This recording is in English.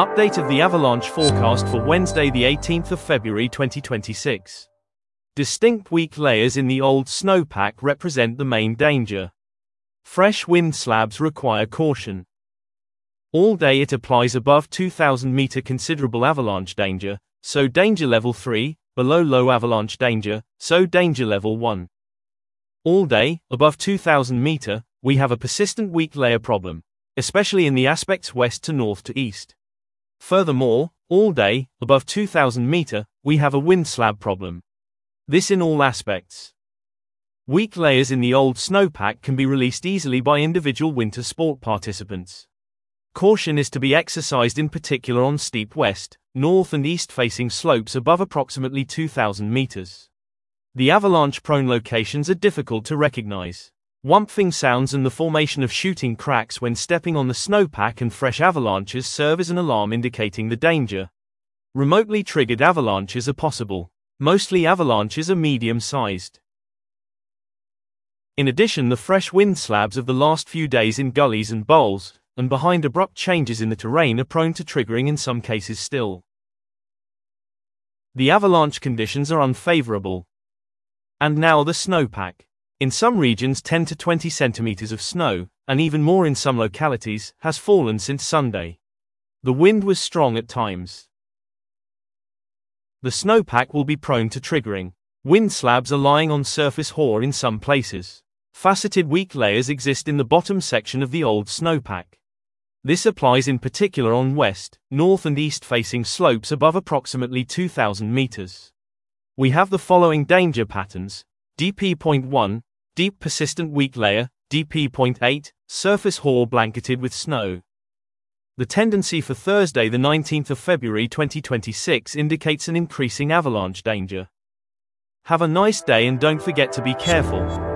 Update of the avalanche forecast for Wednesday the 18th of February 2026. Distinct weak layers in the old snowpack represent the main danger. Fresh wind slabs require caution. All day it applies above 2,000 meter considerable avalanche danger, so danger level 3, below low avalanche danger, so danger level 1. All day, above 2,000 meter, we have a persistent weak layer problem, especially in the aspects west to north to east. Furthermore, all day, above 2,000 meter, we have a wind slab problem. This in all aspects. Weak layers in the old snowpack can be released easily by individual winter sport participants. Caution is to be exercised in particular on steep west, north and east facing slopes above approximately 2,000 meters. The avalanche-prone locations are difficult to recognize. Whumping sounds and the formation of shooting cracks when stepping on the snowpack and fresh avalanches serve as an alarm indicating the danger. Remotely triggered avalanches are possible. Mostly avalanches are medium-sized. In addition, the fresh wind slabs of the last few days in gullies and bowls, and behind abrupt changes in the terrain are prone to triggering in some cases still. The avalanche conditions are unfavorable. And now the snowpack. In some regions 10 to 20 centimeters of snow, and even more in some localities, has fallen since Sunday. The wind was strong at times. The snowpack will be prone to triggering. Wind slabs are lying on surface hoar in some places. Faceted weak layers exist in the bottom section of the old snowpack. This applies in particular on west, north and east facing slopes above approximately 2,000 meters. We have the following danger patterns: DP.1, deep persistent weak layer, DP.8, surface hoar blanketed with snow. The tendency for Thursday the 19th of February 2026 indicates an increasing avalanche danger. Have a nice day and don't forget to be careful.